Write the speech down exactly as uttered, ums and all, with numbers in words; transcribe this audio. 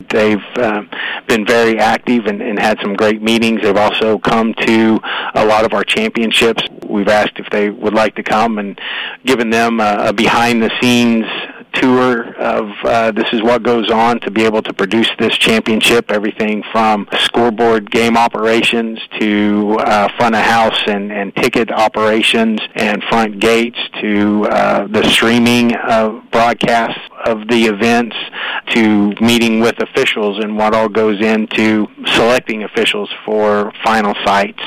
they've uh, been very active and, and had some great meetings. They've also come to a lot of our championships. We've asked if they would like to come and given them a, a behind-the-scenes tour of uh, this is what goes on to be able to produce this championship, everything from scoreboard game operations to uh, front of house and, and ticket operations and front gates to uh, the streaming of broadcasts of the events to meeting with officials and what all goes into selecting officials for final sites